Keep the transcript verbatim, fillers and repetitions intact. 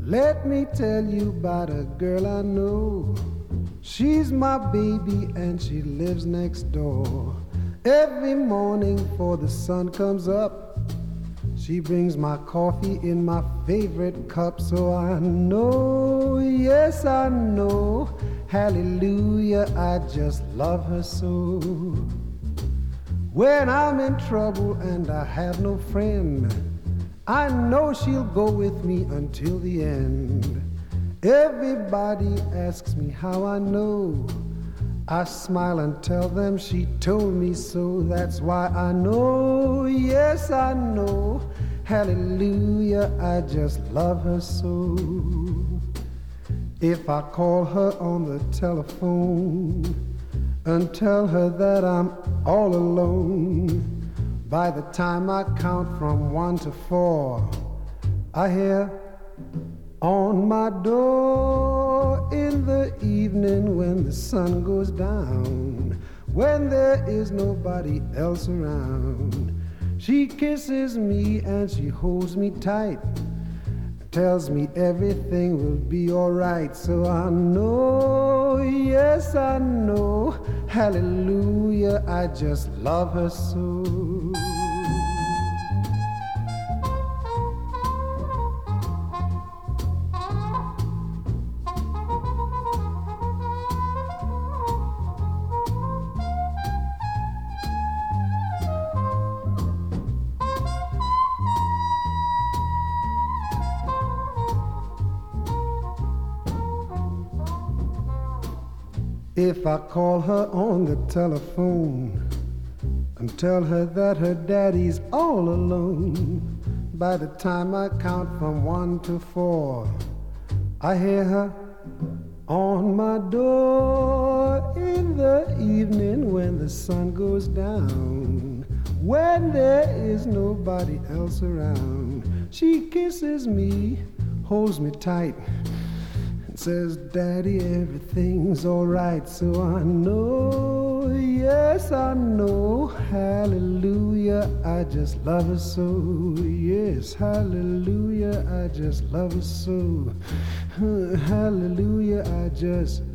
Let me tell you about a girl I know. She's my baby and she lives next door. Every morning before the sun comes up, she brings my coffee in my favorite cup. So I know, yes I know, hallelujah, I just love her so. When I'm in trouble and I have no friend, I know she'll go with me until the end. Everybody asks me how I know. I smile and tell them she told me so. That's why I know, yes I know, hallelujah, I just love her so. If I call her on the telephone and tell her that I'm all alone, by the time I count from one to four, I hear on my door in the evening when the sun goes down, when there is nobody else around. She kisses me and she holds me tight, tells me everything will be all right. So I know, yes I know, hallelujah, I just love her so. If I call her on the telephone and tell her that her daddy's all alone, by the time I count from one to four, I hear her on my door in the evening when the sun goes down, when there is nobody else around. She kisses me, holds me tight, says, Daddy, everything's all right. So I know, yes I know, hallelujah, I just love her so. Yes, hallelujah, I just love her so. Hallelujah, I just